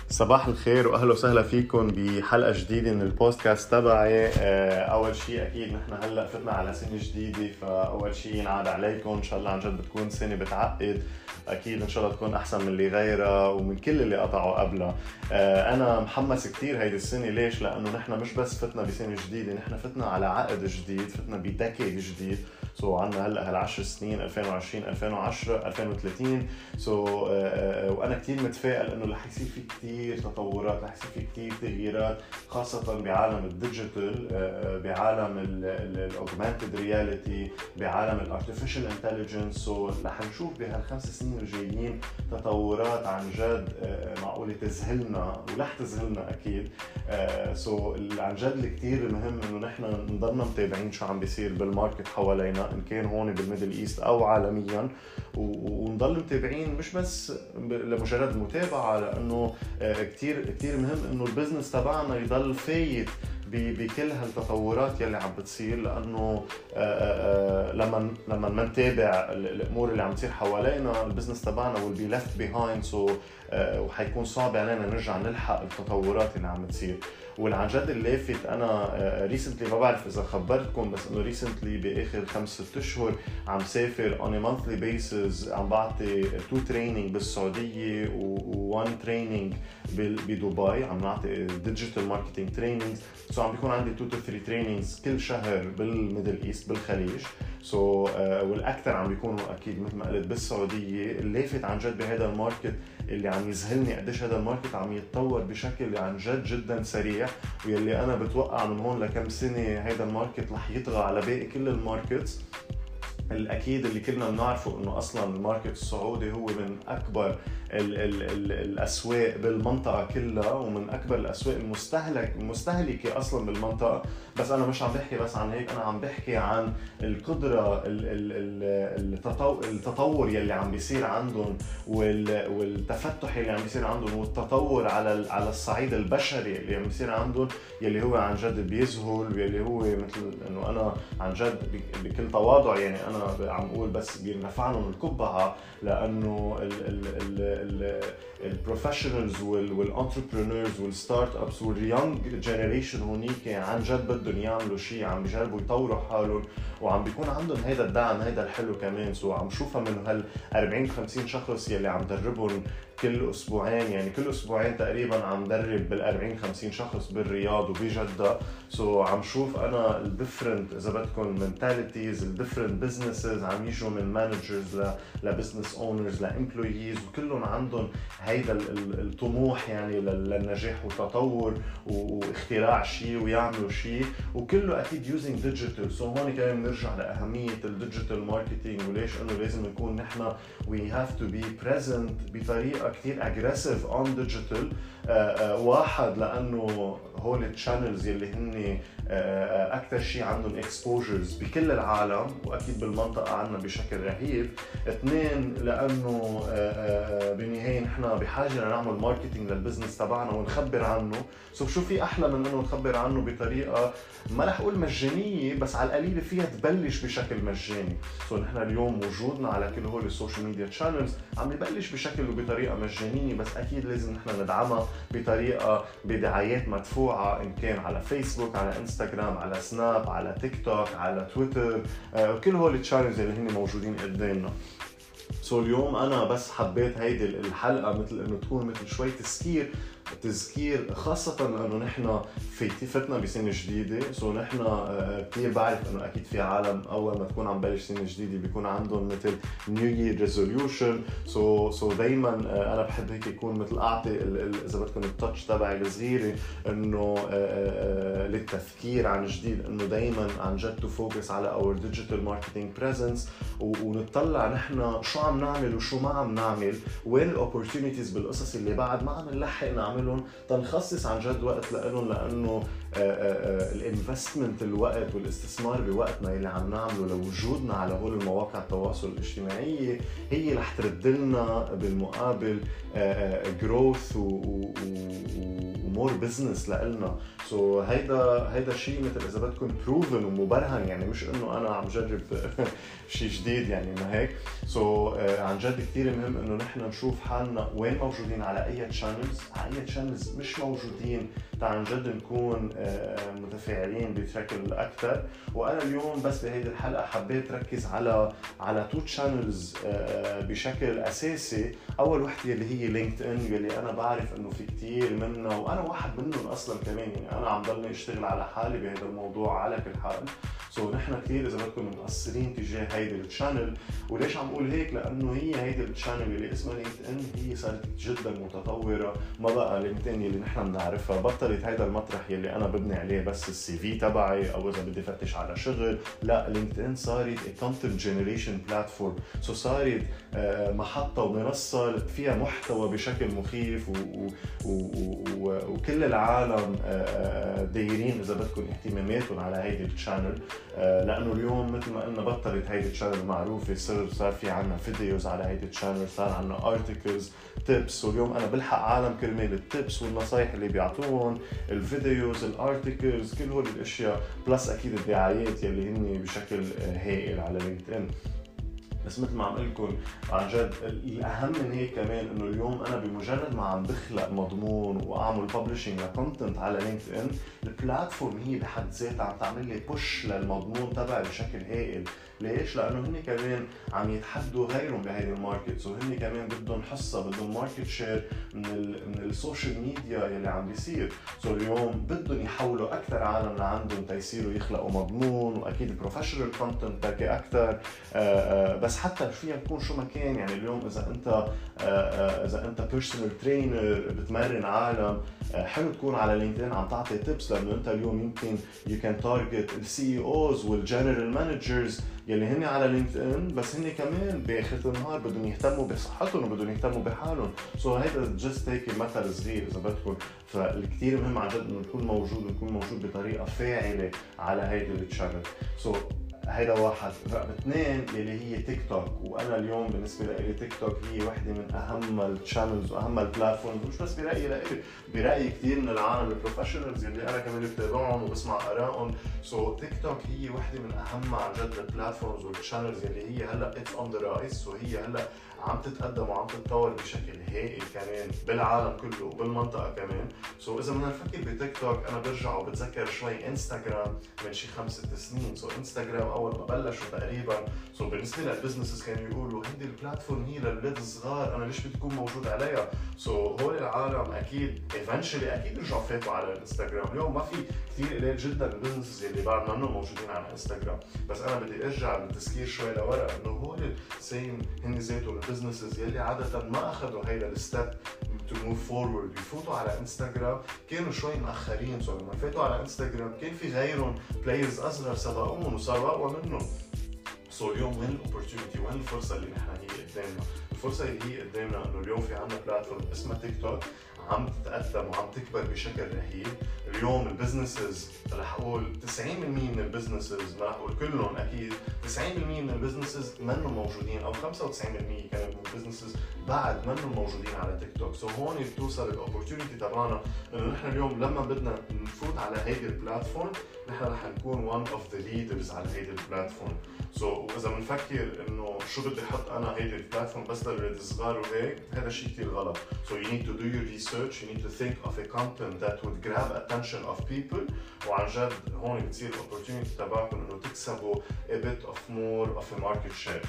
صباح الخير واهلا وسهلا فيكم بحلقه جديده من البودكاست تبعي. اول شيء اكيد نحن هلا فتنا على سنه جديده، فاول شيء ينعاد عليكم ان شاء الله عن جد بتكون سنه بتعقد، اكيد ان شاء الله تكون احسن من اللي غيرها ومن كل اللي قطعوا قبلها. انا محمس كتير هيدي السنه. ليش؟ لانه نحن مش بس فتنا بسنه جديده، نحن فتنا على عقد جديد، فتنا بديكيد جديد. عنا هلا هالعشر سنين 2020 2010 2030. وانا كتير متفائل انه رح يصير في كتير تطورات، رح يصير في كتير تغييرات، خاصه بعالم الديجيتال، بعالم الاوجمانتد رياليتي، بعالم الارتفيشال انتليجنس. رح نشوف بهالخمس سنين الجايين تطورات عن جد معقوله تذهلنا ورح تذهلنا اكيد. عن جد الكتير مهم انه نحن نضلنا متابعين شو عم بيصير بالماركت حوالينا، ان كان هون بالميدل ايست او عالميا، ونضل متابعين مش بس لمجرد متابعه، لانه كتير مهم انه البزنس تبعنا يضل فايت بكل هالتطورات يلي عم بتصير، لانه لما نتابع الامور اللي عم تصير حوالينا البزنس تبعنا will be left behind. وحيكون صعب علينا نرجع نلحق التطورات اللي عم تصير. والعن جد اللافت، انا ريسنتلي ما بعرف اذا خبرتكم، بس انه ريسنتلي باخر 5-6 اشهر عم سافر on a monthly basis، عم بعطي 2 training بالسعوديه و1 training بدبي. عم نعطي digital marketing trainings. عم بيكون عندي 2-3 trainings كل شهر بالميدل ايست بالخليج. والاكثر عم بيكونوا اكيد مثل ما قلت بالسعوديه. اللافت عن جد بهذا الماركت اللي عم يذهلني قديش هذا الماركت عم يتطور بشكل عن جد جدا سريع، واللي انا بتوقع من هون لكم سنه هذا الماركت رح يطغى على باقي كل الماركتس. الأكيد اللي كلنا بنعرفه إنه أصلاً الماركت السعودي هو من أكبر الأسواق بالمنطقة كلها، ومن أكبر الأسواق المستهلكة أصلاً بالمنطقة. بس أنا مش عم بحكي بس عن هيك، أنا عم بحكي عن القدرة، التطور يلي عم بيصير عندهم، والتفتح يلي عم بيصير عندهم، والتطور على الصعيد البشري اللي عم بيصير عندهم، يلي هو عن جد بيذهل، ويلي هو مثل إنه أنا عن جد بكل تواضع يعني أنا عم اقول بس بيرفع لهم القبعه، لانه البروفيشنالز والانتربرينورز والستارت ابس واليونج جنريشن هونيك عن جد بدهم يعملوا شيء، عم بيجربوا يطوروا حالهم، وعم بيكون عندهم هيدا الدعم، هيدا الحلو كمان. عم شوفها من هال 40-50 شخص يلي عم دربهم كل اسبوعين، يعني كل اسبوعين تقريبا عم درب بال40-50 شخص بالرياض وبجدة. عم شوف انا الديفرنت، اذا بدكم منتاليتيز، الديفرنت بزنسز عم يجوا من مانجرز لبزنس اونرز لامبلويز، وكلهم عندهم هيدا الطموح يعني للنجاح والتطور واختراع شيء ويعملوا شيء، وكله اكيد يوزنج ديجيتال. هون كمان بنرجع لاهميه الديجيتال ماركتينج، وليش انه لازم نكون نحن we have to be present بطريقه كتير aggressive on digital. واحد لانه هول الشانلز يلي هن اكثر شيء عندهم exposures بكل العالم، واكيد بالمنطقه عنا بشكل رهيب. 2 لانه بالنهايه نحن بحاجه لنعمل ماركتينج للبزنس تبعنا ونخبر عنه. شو في احلى من انه نخبر عنه بطريقه ما رح اقول مجانيه، بس على القليله فيها تبلش بشكل مجاني. نحن اليوم وجودنا على كل هول السوشيال ميديا تشانلز عم يبلش بشكل وبطريقه مجانيه، بس اكيد لازم نحن ندعمها بطريقه بدعايات مدفوعه، ان كان على فيسبوك، على انستغرام، على سناب، على تيك توك، على تويتر، وكل هول التشانلز اللي هن موجودين قدامنا. اليوم انا بس حبيت هيدي الحلقه مثل انه تكون مثل شوي تذكير، خاصة لأنه نحن فتنا بسنة جديدة. نحن كتير بعرف أنه أكيد في عالم أول ما تكون عم بلش سنة جديدة بيكون عندهم مثل New Year Resolution. دايما أنا بحب هيك يكون مثل أعطي إذا بدكم التاتش تبعي الصغيرة، إنه للتفكير عن جديد، إنه دايما عن جد تفوكس على our digital marketing presence، ونطلع نحن شو عم نعمل وشو ما عم نعمل، وين الopportunities بالقصص اللي بعد ما عم نلحق نعمل، تنخصص عن جد وقت لهم، لأنه الانفستمنت، الوقت والاستثمار بوقتنا اللي عم نعمله لوجودنا على هول المواقع التواصل الاجتماعي هي رح ترد لنا بالمقابل جروث ومور بزنس لإلنا. سو هيدا شيء مثل اذا بدكم بروفن ومبرهن، يعني مش انه انا عم جرب شيء جديد يعني ما هيك. سو عن جد كثير مهم انه نحن نشوف حالنا وين موجودين على اي تشانلز، على اي تشانلز مش موجودين عن جد نكون متفاعلين بشكل اكثر. وانا اليوم بس بهيدي الحلقه حبيت ركز على تو تشانلز بشكل اساسي. اول وحده اللي هي لينكد ان، اللي انا بعرف انه في كثير منا وانا واحد منهم اصلا كمان، يعني انا عم ضلني اشتغل على حالي بهذا الموضوع على كل حال. سو نحن كثير اذا بدكم مقصرين تجاه هيدي التشانل. وليش عم اقول هيك؟ لانه هيدي التشانل اللي اسمها لينكد ان هي صارت جدا متطوره. ما بقى لينكد ان اللي نحن بنعرفها، بطلت هيدا المطرح يلي انا ببني عليه بس السي في تبعي او اذا بدي فتش على شغل. لا، لينكد ان صارت كونتنت جنريشن بلاتفورم. سو صارت محطه ومنصه فيها محتوى بشكل مخيف وكل العالم دايرين اذا بدكم اهتماماتهم على هيدي التشانل. لانه اليوم مثل ما قلنا بطلت هيدي التشانل معروفه، صار في عنا فيديوز على هيدي التشانل، صار عنا ارتكلز، تيبس. واليوم انا بلحق عالم كرمال التيبس والنصايح اللي بيعطوهم، الفيديوز، الارتكلز، كل هول الاشياء، بلس اكيد الدعايات يلي هن بشكل هائل على لينكد ان. بس مثل ما عم لكم عن جد الاهم من هيك كمان انه اليوم انا بمجرد ما عم بخلق مضمون واعمل ببلشنج لكونتنت على لينكد ان، البلاتفورم هي بحد ذاتها عم تعمل لي بوش للمضمون تبعي بشكل هائل. ليش؟ لانه هن كمان عم يتحدوا غيرهم بهيدي الماركت، وهن كمان بدهم حصه، بدهم ماركت شير من السوشيال ميديا يلي عم بيصير. سو اليوم بدهم يحولوا اكثر عالم لعندهم تيصيروا يخلقوا مضمون، واكيد بروفيشنال كونتنت بركي اكثر. بس حتى فيها تكون شو ما كان، يعني اليوم اذا انت بيرسونال ترينر بتمرن عالم، حلو تكون على لينكدين عم تعطي تيبس، لانه انت اليوم يمكن يو كان تارجت السي اوز والجنرال مانجرز يلي هن على لينكدين، بس هن كمان باخر النهار بدهم يهتموا بصحتهم وبدهم يهتموا بحالهم. سو هيدا جست هيك مثل صغير اذا بدكم. فالكثير مهم عن جد انه نكون موجود بطريقه فاعله على هيدي التشانل. سو هيدا واحد. رقم اثنين يلي هي تيك توك. وانا اليوم بالنسبه لي تيك توك هي وحده من اهم التشانلز واهم البلاتفورمز، مش بس برايي كثير من العالم البروفيشنالز يلي انا كمان بتابعهم وبسمع ارائهم. سو تيك توك هي وحده من اهم عن جد البلاتفورمز والتشانلز يلي هي هلا اتس اون ذا رايز. سو هي هلا عم تتقدم وعم تتطور بشكل هائل كمان بالعالم كله وبالمنطقه كمان. سو اذا بدنا نفكر بتيك توك، انا برجع وبتذكر شوي انستغرام من شي 5-6 سنين. سو انستغرام اول ما بلشوا تقريبا، سو بالنسبه للبزنسز كانوا يقولوا هيدي البلاتفورم هي للولاد الصغار، انا ليش بدي اكون موجود عليها؟ سو هول العالم اكيد ايفنشلي اكيد رجعوا فاتوا على الانستغرام. اليوم ما في كثير قليل جدا البزنسز اللي بعد منهم موجودين على الانستغرام. بس انا بدي ارجع بالتذكير شوي لورا انه هول سيم هن ذاتهم البزنسز يلي عاده ما اخذوا هيدا الستيب تو موف فورورد يفوتوا على انستغرام، كانوا شوي مأخرين. سو لما فاتوا على انستغرام كان في غيرهم بلايرز اصغر سبقوهم وصاروا اقوى منهم. سو اليوم وين الاوبورتيونيتي، وين الفرصه اللي نحن هي قدامنا؟ الفرصه اللي هي قدامنا انه اليوم في عندنا بلاتفورم اسمها تيك توك عم تتقدم وعم تكبر بشكل رهيب. اليوم البزنسز رح اقول 90% من البزنسز، ما رح اقول كلهم اكيد، 90% من البزنسز منهم موجودين، او 95% كانوا من البزنسز بعد منهم موجودين على تيك توك. سو هون بتوصل الاوبورتيونيتي تبعنا انه نحن اليوم لما بدنا نفوت على هيدي البلاتفورم نحن رح نكون one of the leaders على هيدي البلاتفورم. سو واذا بنفكر انه شو بدي احط انا هيدي البلاتفورم بس للولاد الصغار وهيك، هذا شيء كثير غلط. So you need to do your research, you need to think of a content that would grab attention of people. وعن جد هون بتصير الاوبورتيونيتي تبعكم انه تكسبوا a bit of more of a market share.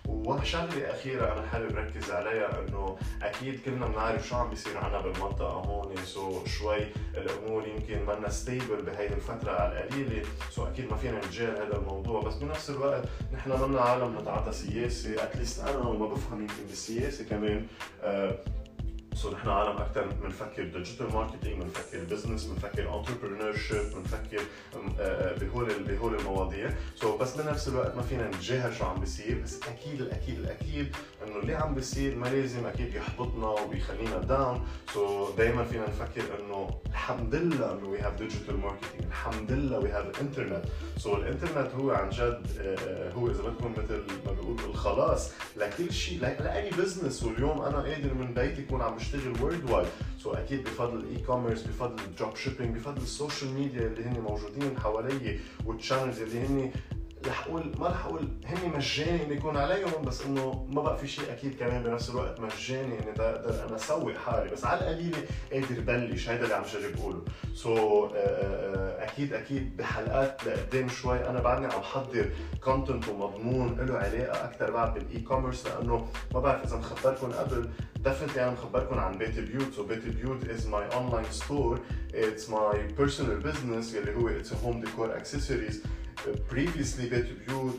وشغله اخيره انا حابب ركز عليها انه اكيد كلنا بنعرف شو عم بيصير عنا بالمنطقه هون. سو شوي الامور يمكن منا ستيبل بهيدي الفتره على القليله. سو اكيد ما فينا نتجاهل هذا الموضوع، بس بنفس الوقت نحن منا عالم نتعاطى سياسه. اتليست انا وما بفهم يمكن بالسياسه كمان. سو نحن عالم اكثر بنفكر ديجيتال ماركتينج، بنفكر بزنس، بنفكر انتربرينور شيب، بنفكر بهول المواضيع. سو بس بنفس الوقت ما فينا نتجاهل شو عم بيصير، بس اكيد انه اللي عم بيصير ما لازم اكيد يحبطنا ويخلينا داون. سو دائما فينا نفكر انه الحمد لله انه وي هاف ديجيتال ماركتينج، الحمد لله وي هاف انترنت. سو الانترنت هو عن جد هو اذا بدكم مثل ما بيقولوا الخلاص لكل شيء، لاي بزنس. واليوم انا قادر من بيتي يكون عم بشتغل وورد وايد. سو اكيد بفضل الاي كوميرس، بفضل الدروب شيبينج، بفضل السوشيال ميديا اللي هن موجودين حوالي، والتشانلز اللي هن ما رح اقول هن مجاني انه يكون عليهم، بس انه ما بقى في شيء اكيد كمان بنفس الوقت مجاني اني اقدر انا اسوق حالي، بس على القليله قادر بلش. هيدا اللي عم جرب اقوله. سو اكيد بحلقات لقدام شوي انا بعدني عم حضر كونتنت ومضمون له علاقه اكثر بعد بالاي كوميرس، لانه ما بعرف اذا مخبركم قبل، ديفنتلي انا مخبركم عن بيت بيوت. سو بيت بيوت از ماي اونلاين ستور، اتس ماي بيرسونال بزنس يلي هو اتس هوم ديكور اكسسوارز. previously بيت بيوت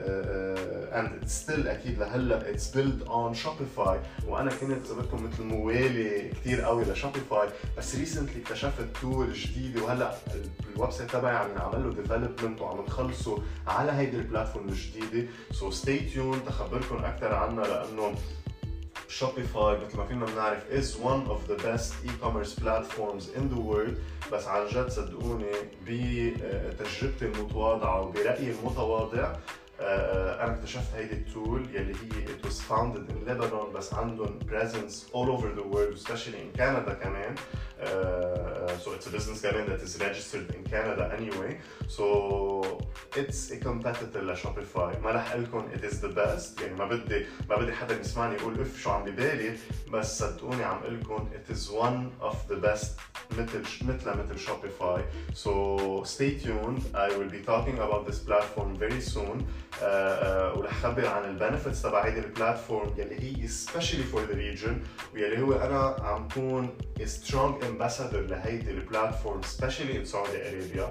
and it's still اكيد لهلا it's built on Shopify، وانا كنت اذا بدكم مثل موالي كثير قوي لشوبيفاي، بس ريسنتلي اكتشفت تول جديده، وهلا الويب سايت تبعي عم نعمل له ديفلوبمنت وعم نخلصه على هيدي البلاتفورم الجديده. سو ستي تيون تخبركم اكثر عنها، لانه Shopify مثل ما فينا بنعرف is one of the best e-commerce platforms in the world. بس عن جد صدقوني بتجربتي المتواضعة وبرأيي المتواضع أنا اكتشفت هيدي التول يلي هي it was founded in Lebanon، بس عندهم presence all over the world especially in Canada كمان. So it's a business كمان that is registered in Canada anyway. So it's a competitor لشوبيفاي. ما رح أقولكم it is the best، يعني ما بدي حدا يسمعني يقول اف شو عم ببالي، بس صدقوني عم أقولكم it is one of the best مثل شوبيفاي. So stay tuned. I will be talking about this platform very soon. ورح خبر عن البنفيتس تبع هيدي البلاتفورم يلي هي especially for the region، ويلي هو انا عم كون a strong ambassador لهيدي البلاتفورم especially in Saudi Arabia.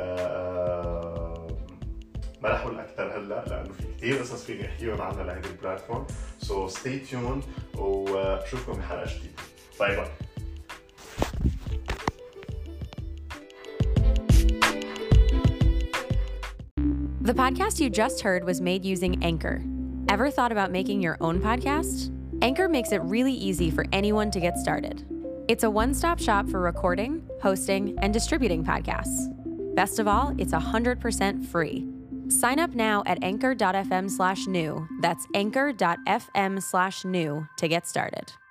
ما رح اقول اكثر هلا لانه في كثير قصص فيني احكيهم عنها لهيدي البلاتفورم. So stay tuned وبشوفكم بحلقه جديده. باي باي. The podcast you just heard was made using Anchor. Ever thought about making your own podcast? Anchor makes it really easy for anyone to get started. It's a one-stop shop for recording, hosting, and distributing podcasts. Best of all, it's 100% free. Sign up now at anchor.fm/new. That's anchor.fm/new to get started.